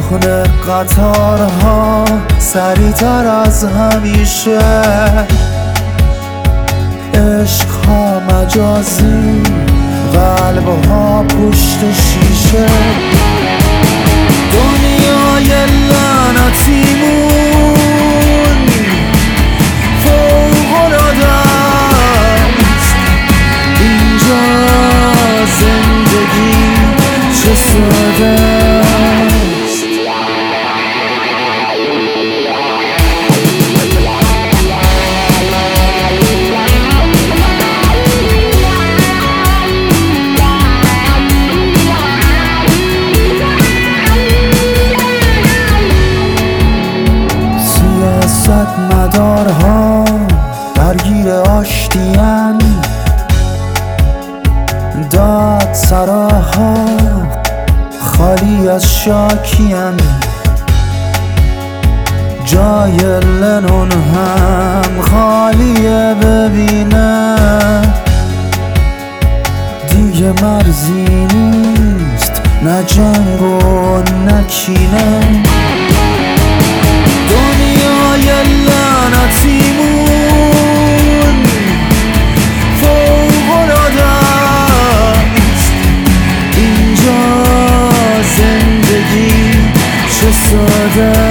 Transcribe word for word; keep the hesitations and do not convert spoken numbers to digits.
کنه قطارها سریعتر از همیشه، عشقها مجازی، قلبها پشت شیشه. دنیای لعنتیمون فوق‌العاده است، اینجا زندگی چه ساده است. مدارها درگیر آشتین، داد سراها خالی از شاکین، جای لنون هم خالیه ببینه، دیگه مرزی نیست نه جنگ و نه کینه. دنیای لعنتیمون فوق‌العاده است، اینجا زندگی چه ساده